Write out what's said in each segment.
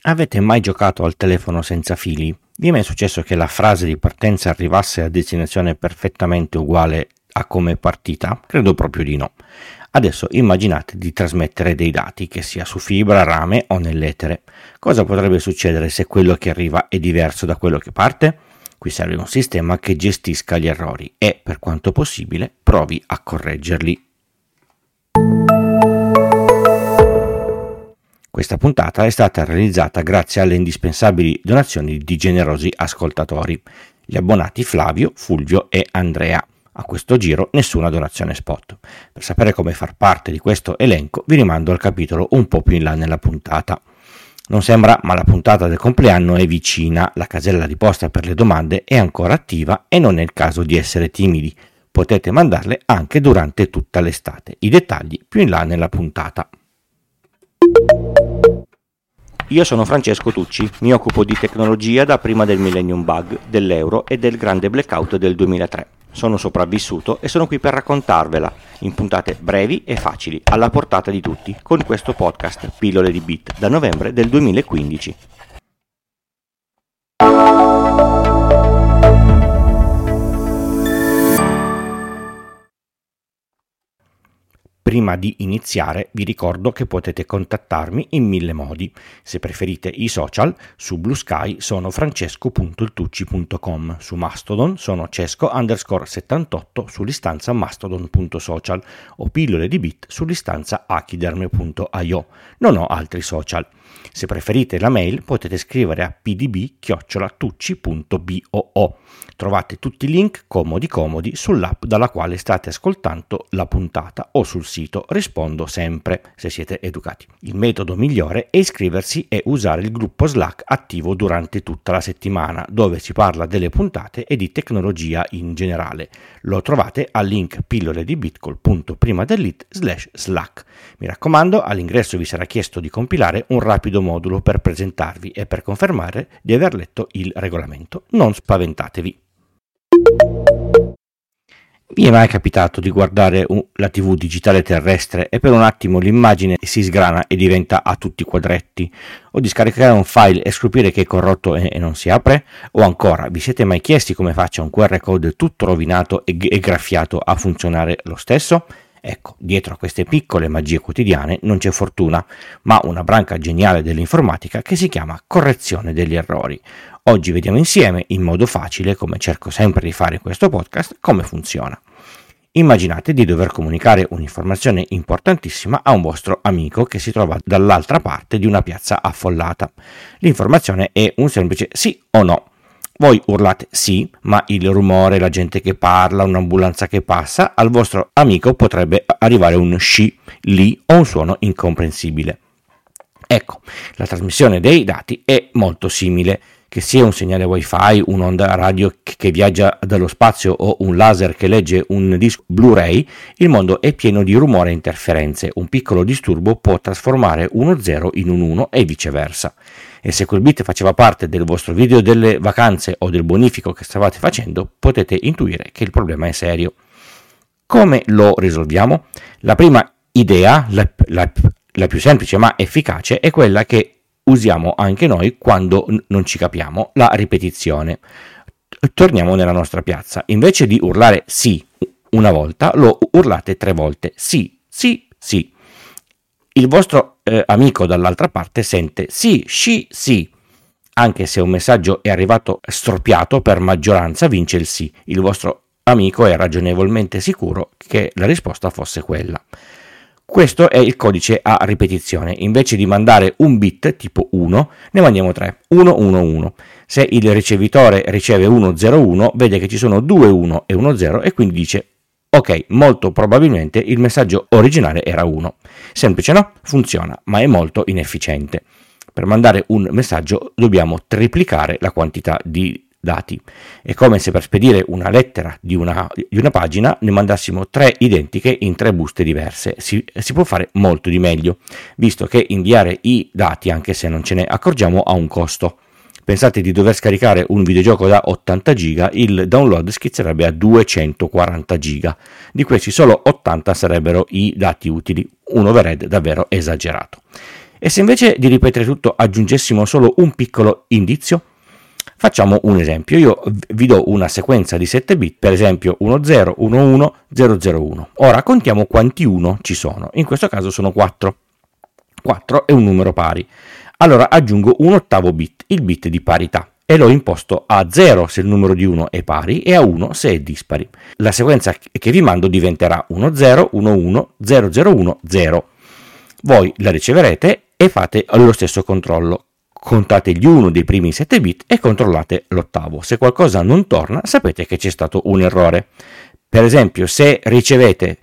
Avete mai giocato al telefono senza fili? Vi è mai successo che la frase di partenza arrivasse a destinazione perfettamente uguale a come è partita? Credo proprio di no. Adesso immaginate di trasmettere dei dati, che sia su fibra, rame o nell'etere. Cosa potrebbe succedere se quello che arriva è diverso da quello che parte? Qui serve un sistema che gestisca gli errori e, per quanto possibile, provi a correggerli. Questa puntata è stata realizzata grazie alle indispensabili donazioni di generosi ascoltatori, gli abbonati Flavio, Fulvio e Andrea. A questo giro nessuna donazione spot. Per sapere come far parte di questo elenco vi rimando al capitolo un po' più in là nella puntata. Non sembra, ma la puntata del compleanno è vicina, la casella di posta per le domande è ancora attiva e non è il caso di essere timidi. Potete mandarle anche durante tutta l'estate. I dettagli più in là nella puntata. Io sono Francesco Tucci, mi occupo di tecnologia da prima del Millennium Bug, dell'euro e del grande blackout del 2003. Sono sopravvissuto e sono qui per raccontarvela, in puntate brevi e facili, alla portata di tutti, con questo podcast Pillole di Bit, da novembre del 2015. Prima di iniziare vi ricordo che potete contattarmi in 1000 modi. Se preferite i social, su Blue Sky sono francesco.iltucci.com, su Mastodon sono cesco_78 sull'istanza mastodon.social o pillole di bit sull'istanza achiderme.io. Non ho altri social. Se preferite la mail potete scrivere a pdb@tucci.boo. Trovate tutti i link comodi sull'app dalla quale state ascoltando la puntata o sul sito. Rispondo sempre, se siete educati. Il metodo migliore è iscriversi e usare il gruppo Slack attivo durante tutta la settimana, dove si parla delle puntate e di tecnologia in generale. Lo trovate al link pilloledibitcol.primadellit/Slack. Mi raccomando, all'ingresso vi sarà chiesto di compilare un rapido modulo per presentarvi e per confermare di aver letto il regolamento. Non spaventatevi. Vi è mai capitato di guardare la TV digitale terrestre e per un attimo l'immagine si sgrana e diventa a tutti i quadretti? O di scaricare un file e scoprire che è corrotto e non si apre? O ancora, vi siete mai chiesti come faccia un QR code tutto rovinato e graffiato a funzionare lo stesso? Ecco, dietro a queste piccole magie quotidiane non c'è fortuna, ma una branca geniale dell'informatica che si chiama correzione degli errori. Oggi vediamo insieme, in modo facile, come cerco sempre di fare in questo podcast, come funziona. Immaginate di dover comunicare un'informazione importantissima a un vostro amico che si trova dall'altra parte di una piazza affollata. L'informazione è un semplice sì o no. Voi urlate sì, ma il rumore, la gente che parla, un'ambulanza che passa, al vostro amico potrebbe arrivare un sci, lì o un suono incomprensibile. Ecco, la trasmissione dei dati è molto simile. Che sia un segnale wifi, un'onda radio che viaggia dallo spazio o un laser che legge un disco Blu-ray, il mondo è pieno di rumore e interferenze. Un piccolo disturbo può trasformare uno 0 in un 1 e viceversa. E se quel bit faceva parte del vostro video delle vacanze o del bonifico che stavate facendo, potete intuire che il problema è serio. Come lo risolviamo? La prima idea, la più semplice ma efficace, è quella che usiamo anche noi quando non ci capiamo, la ripetizione. Torniamo nella nostra piazza. Invece di urlare sì una volta, lo urlate 3 volte. Sì, sì, sì. Il vostro amico dall'altra parte sente sì, sci, sì. Anche se un messaggio è arrivato storpiato, per maggioranza vince il sì. Il vostro amico è ragionevolmente sicuro che la risposta fosse quella. Questo è il codice a ripetizione. Invece di mandare un bit tipo 1, ne mandiamo 3. 1, 1, 1. Se il ricevitore riceve 1, 0, 1, vede che ci sono 2 1 e 1 0 e quindi dice ok, molto probabilmente il messaggio originale era 1. Semplice, no? Funziona, ma è molto inefficiente. Per mandare un messaggio dobbiamo triplicare la quantità di dati. È come se per spedire una lettera di una pagina ne mandassimo 3 identiche in 3 buste diverse. Si può fare molto di meglio, visto che inviare i dati, anche se non ce ne accorgiamo, ha un costo. Pensate di dover scaricare un videogioco da 80 giga, il download schizzerebbe a 240 giga. Di questi solo 80 sarebbero i dati utili, un overhead davvero esagerato. E se invece di ripetere tutto aggiungessimo solo un piccolo indizio? Facciamo un esempio, io vi do una sequenza di 7 bit, per esempio 10, 11, 001. Ora contiamo quanti 1 ci sono, in questo caso sono 4. 4 è un numero pari. Allora aggiungo un ottavo bit, il bit di parità, e l'ho imposto a 0 se il numero di 1 è pari e a 1 se è dispari. La sequenza che vi mando diventerà 10, 11, 001, 0. Voi la riceverete e fate lo stesso controllo. Contate gli 1 dei primi 7 bit e controllate l'ottavo. Se qualcosa non torna, sapete che c'è stato un errore. Per esempio, se ricevete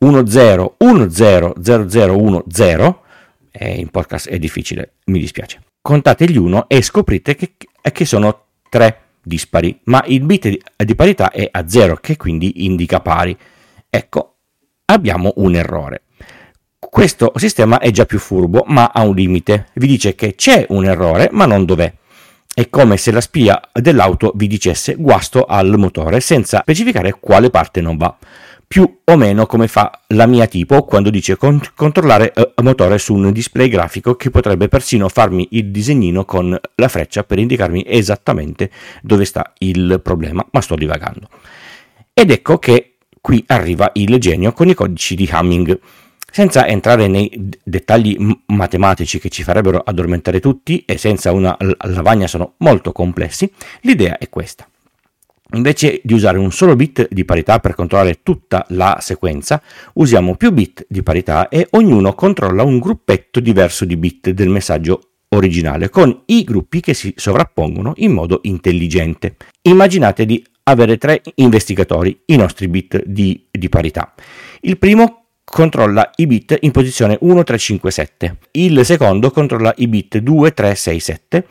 10, 10, 001, 0, in podcast è difficile, mi dispiace. Contate gli 1 e scoprite che sono 3 dispari, ma il bit di parità è a 0, che quindi indica pari. Ecco, abbiamo un errore. Questo sistema è già più furbo, ma ha un limite. Vi dice che c'è un errore, ma non dov'è. È come se la spia dell'auto vi dicesse guasto al motore, senza specificare quale parte non va. Più o meno come fa la mia tipo quando dice controllare motore su un display grafico, che potrebbe persino farmi il disegnino con la freccia per indicarmi esattamente dove sta il problema, ma sto divagando. Ed ecco che qui arriva il genio con i codici di Hamming. Senza entrare nei dettagli matematici che ci farebbero addormentare tutti e senza una lavagna sono molto complessi, l'idea è questa. Invece di usare un solo bit di parità per controllare tutta la sequenza, usiamo più bit di parità e ognuno controlla un gruppetto diverso di bit del messaggio originale, con i gruppi che si sovrappongono in modo intelligente. Immaginate di avere 3 investigatori, i nostri bit di parità. Il primo controlla i bit in posizione 1, 3, 5, 7. Il secondo controlla i bit 2, 3, 6, 7.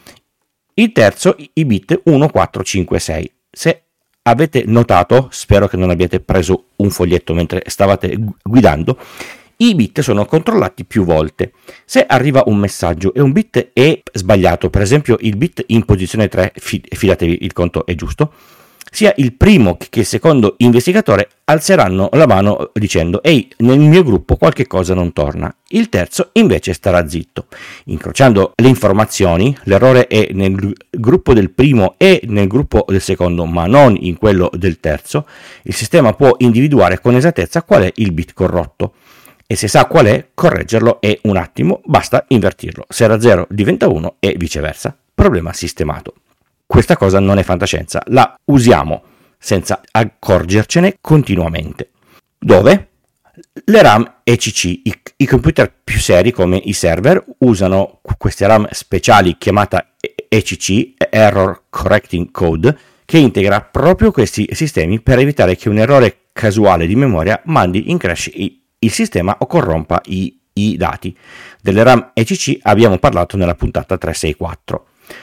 Il terzo i bit 1, 4, 5, 6. Se avete notato, spero che non abbiate preso un foglietto mentre stavate guidando, i bit sono controllati più volte. Se arriva un messaggio e un bit è sbagliato, per esempio il bit in posizione 3, fidatevi, il conto è giusto, sia il primo che il secondo investigatore alzeranno la mano dicendo «Ehi, nel mio gruppo qualche cosa non torna». Il terzo invece starà zitto. Incrociando le informazioni, l'errore è nel gruppo del primo e nel gruppo del secondo, ma non in quello del terzo. Il sistema può individuare con esattezza qual è il bit corrotto. E se sa qual è, correggerlo è un attimo, basta invertirlo. Se era 0 diventa 1 e viceversa. Problema sistemato. Questa cosa non è fantascienza, la usiamo senza accorgercene continuamente. Dove? Le RAM ECC, i computer più seri come i server, usano queste RAM speciali chiamata ECC, Error Correcting Code, che integra proprio questi sistemi per evitare che un errore casuale di memoria mandi in crash il sistema o corrompa i dati. Delle RAM ECC abbiamo parlato nella puntata 364.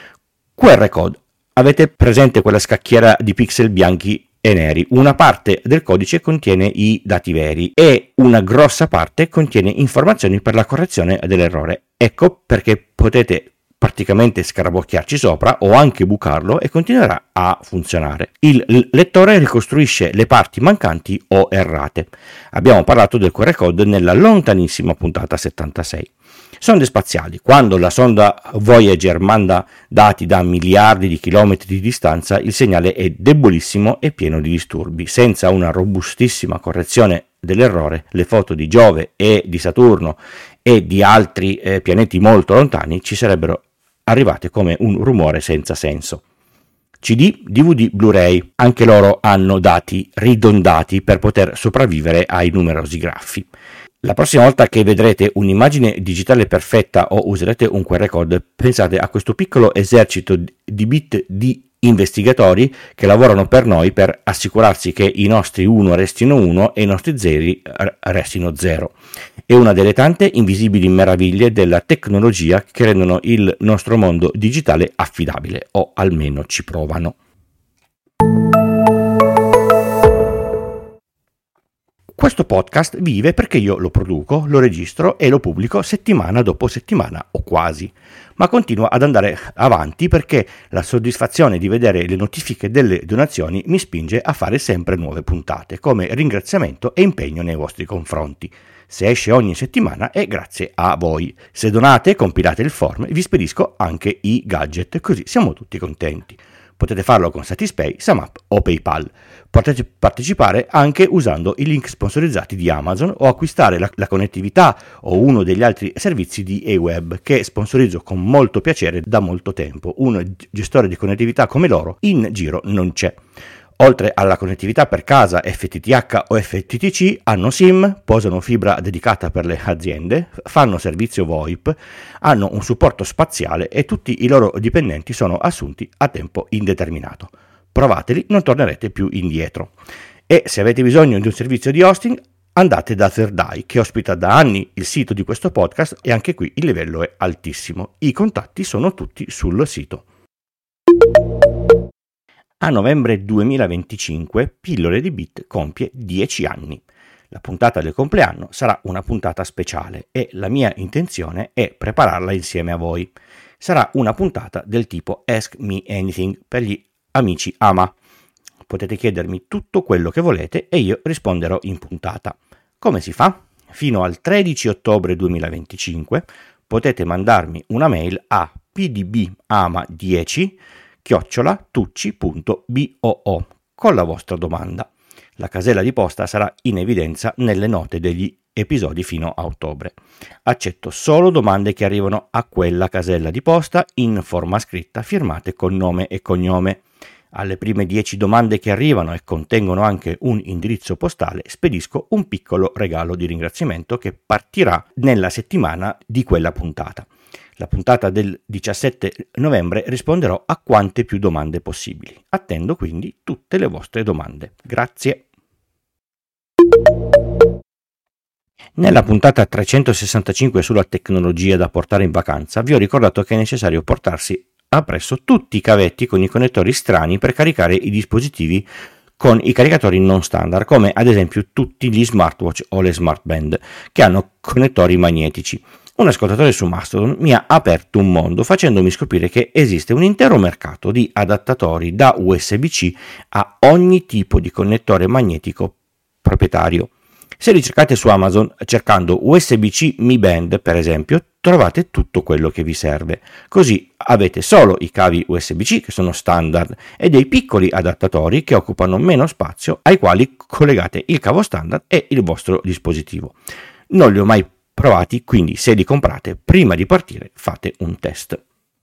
QR code. Avete presente quella scacchiera di pixel bianchi e neri? Una parte del codice contiene i dati veri e una grossa parte contiene informazioni per la correzione dell'errore. Ecco perché potete praticamente scarabocchiarci sopra o anche bucarlo e continuerà a funzionare. Il lettore ricostruisce le parti mancanti o errate. Abbiamo parlato del QR code nella lontanissima puntata 76. Sonde spaziali. Quando la sonda Voyager manda dati da miliardi di chilometri di distanza, il segnale è debolissimo e pieno di disturbi. Senza una robustissima correzione dell'errore, le foto di Giove e di Saturno e di altri pianeti molto lontani ci sarebbero arrivate come un rumore senza senso. CD, DVD, Blu-ray, anche loro hanno dati ridondati per poter sopravvivere ai numerosi graffi. La prossima volta che vedrete un'immagine digitale perfetta o userete un QR code, pensate a questo piccolo esercito di bit di investigatori che lavorano per noi per assicurarsi che i nostri 1 restino 1 e i nostri 0 restino 0. È una delle tante invisibili meraviglie della tecnologia che rendono il nostro mondo digitale affidabile, o almeno ci provano. Questo podcast vive perché io lo produco, lo registro e lo pubblico settimana dopo settimana, o quasi, ma continua ad andare avanti perché la soddisfazione di vedere le notifiche delle donazioni mi spinge a fare sempre nuove puntate, come ringraziamento e impegno nei vostri confronti. Se esce ogni settimana è grazie a voi. Se donate, compilate il form, vi spedisco anche i gadget, così siamo tutti contenti. Potete farlo con Satispay, SumUp o PayPal. Potete partecipare anche usando i link sponsorizzati di Amazon o acquistare la connettività o uno degli altri servizi di eWeb che sponsorizzo con molto piacere da molto tempo. Un gestore di connettività come loro in giro non c'è. Oltre alla connettività per casa FTTH o FTTC, hanno SIM, posano fibra dedicata per le aziende, fanno servizio VoIP, hanno un supporto spaziale e tutti i loro dipendenti sono assunti a tempo indeterminato. Provateli, non tornerete più indietro. E se avete bisogno di un servizio di hosting, andate da Third Eye, che ospita da anni il sito di questo podcast e anche qui il livello è altissimo. I contatti sono tutti sul sito. A novembre 2025 Pillole di Bit compie 10 anni. La puntata del compleanno sarà una puntata speciale e la mia intenzione è prepararla insieme a voi. Sarà una puntata del tipo Ask Me Anything per gli amici AMA. Potete chiedermi tutto quello che volete e io risponderò in puntata. Come si fa? Fino al 13 ottobre 2025 potete mandarmi una mail a pdbama10@tucci.boo con la vostra domanda. La casella di posta sarà in evidenza nelle note degli episodi fino a ottobre. Accetto solo domande che arrivano a quella casella di posta in forma scritta firmate con nome e cognome. Alle prime 10 domande che arrivano e contengono anche un indirizzo postale spedisco un piccolo regalo di ringraziamento che partirà nella settimana di quella puntata. La puntata del 17 novembre risponderò a quante più domande possibili. Attendo quindi tutte le vostre domande. Grazie. Nella puntata 365 sulla tecnologia da portare in vacanza vi ho ricordato che è necessario portarsi appresso tutti i cavetti con i connettori strani per caricare i dispositivi con i caricatori non standard, come ad esempio tutti gli smartwatch o le smartband che hanno connettori magnetici. Un ascoltatore su Mastodon mi ha aperto un mondo facendomi scoprire che esiste un intero mercato di adattatori da USB-C a ogni tipo di connettore magnetico proprietario. Se li cercate su Amazon cercando USB-C Mi Band, per esempio, trovate tutto quello che vi serve. Così avete solo i cavi USB-C che sono standard e dei piccoli adattatori che occupano meno spazio ai quali collegate il cavo standard e il vostro dispositivo. Non li ho mai provati, quindi se li comprate prima di partire fate un test.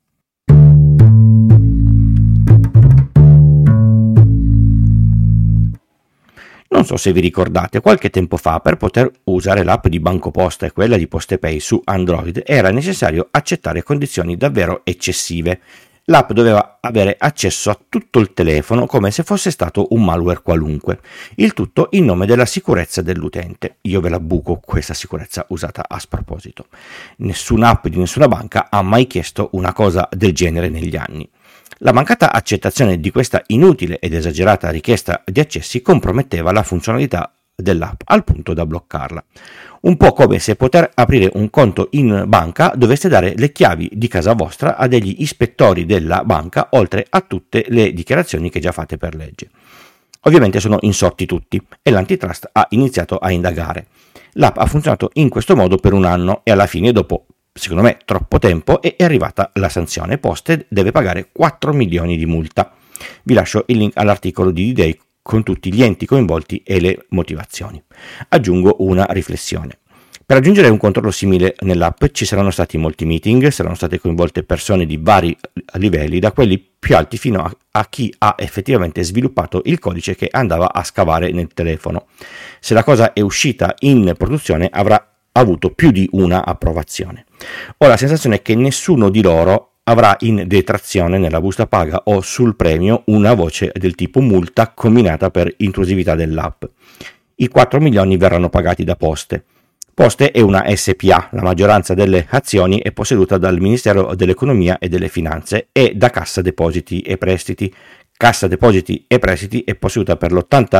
Non so se vi ricordate, qualche tempo fa per poter usare l'app di BancoPosta e quella di PostePay su Android era necessario accettare condizioni davvero eccessive. L'app doveva avere accesso a tutto il telefono come se fosse stato un malware qualunque, il tutto in nome della sicurezza dell'utente. Io ve la buco questa sicurezza usata a sproposito. Nessuna app di nessuna banca ha mai chiesto una cosa del genere negli anni. La mancata accettazione di questa inutile ed esagerata richiesta di accessi comprometteva la funzionalità dell'app al punto da bloccarla. Un po' come se poter aprire un conto in banca doveste dare le chiavi di casa vostra a degli ispettori della banca, oltre a tutte le dichiarazioni che già fate per legge. Ovviamente sono insorti tutti e l'antitrust ha iniziato a indagare. L'app ha funzionato in questo modo per un anno e alla fine, dopo secondo me troppo tempo, è arrivata la sanzione. Poste deve pagare 4 milioni di multa. Vi lascio il link all'articolo di D-Day con tutti gli enti coinvolti e le motivazioni. Aggiungo una riflessione. Per raggiungere un controllo simile nell'app ci saranno stati molti meeting, saranno state coinvolte persone di vari livelli, da quelli più alti fino a chi ha effettivamente sviluppato il codice che andava a scavare nel telefono. Se la cosa è uscita in produzione avrà avuto più di una approvazione. Ho la sensazione che nessuno di loro avrà in detrazione nella busta paga o sul premio una voce del tipo multa combinata per intrusività dell'app. I 4 milioni verranno pagati da Poste. Poste è una SPA, la maggioranza delle azioni è posseduta dal Ministero dell'Economia e delle Finanze e da Cassa Depositi e Prestiti. Cassa Depositi e Prestiti è posseduta per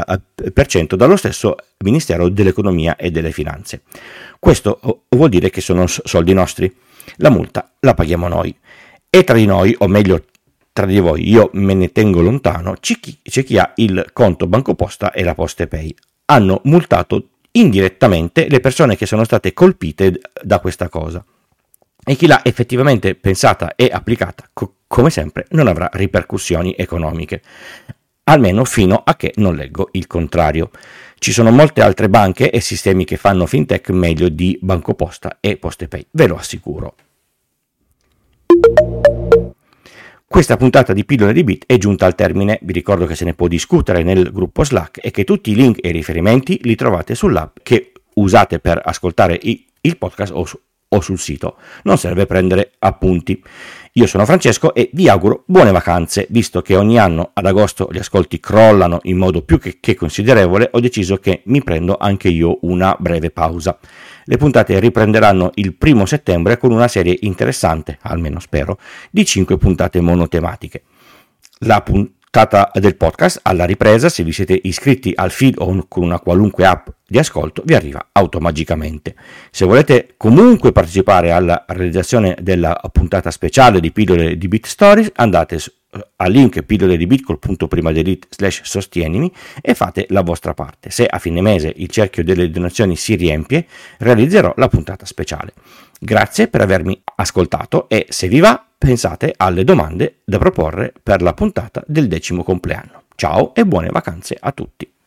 l'80% dallo stesso Ministero dell'Economia e delle Finanze. Questo vuol dire che sono soldi nostri. La multa la paghiamo noi. E tra di noi, o meglio tra di voi, io me ne tengo lontano, c'è chi ha il conto BancoPosta e la PostePay. Hanno multato indirettamente le persone che sono state colpite da questa cosa. E chi l'ha effettivamente pensata e applicata, come sempre, non avrà ripercussioni economiche, almeno fino a che non leggo il contrario. Ci sono molte altre banche e sistemi che fanno fintech meglio di BancoPosta e PostePay, ve lo assicuro. Questa puntata di Pillole di Bit è giunta al termine. Vi ricordo che se ne può discutere nel gruppo Slack e che tutti i link e i riferimenti li trovate sull'app che usate per ascoltare il podcast o sul sito. Non serve prendere appunti. Io sono Francesco e vi auguro buone vacanze. Visto che ogni anno ad agosto gli ascolti crollano in modo più che considerevole, ho deciso che mi prendo anche io una breve pausa. Le puntate riprenderanno il 1 settembre con una serie interessante, almeno spero, di 5 puntate monotematiche. La puntata del podcast alla ripresa, se vi siete iscritti al feed o con una qualunque app di ascolto, vi arriva automaticamente. Se volete comunque partecipare alla realizzazione della puntata speciale di Pillole di Bit Stories, andate al link pillole di bit col punto prima /sostienimi e fate la vostra parte. Se a fine mese il cerchio delle donazioni si riempie, realizzerò la puntata speciale. Grazie per avermi ascoltato e se vi va pensate alle domande da proporre per la puntata del 10° compleanno. Ciao e buone vacanze a tutti.